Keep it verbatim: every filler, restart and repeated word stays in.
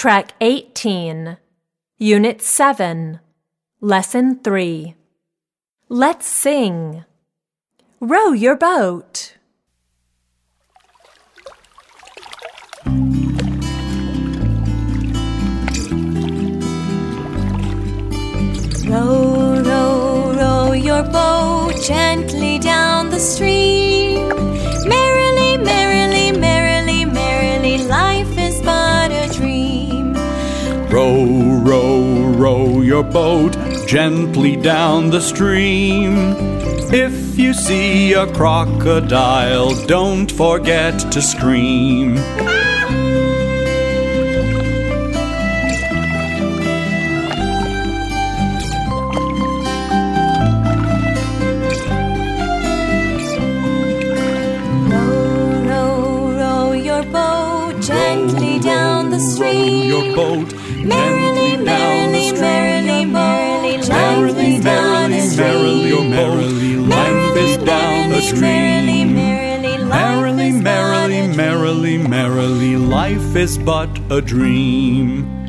Track eighteen, Unit seven, Lesson three. Let's sing. Row your boat. Row, row, row your boat gently down the stream. Merrily, merrily, merrily, merrily, life is but a dream. Row, row, row your boat gently down the stream. If you see a crocodile, don't forget to scream. Gently down the stream. Row your boat Merrily, merrily, merrily, merrily, life is down the stream. Merrily, life is down the stream. Merrily, merrily, merrily, merrily, life is but a dream.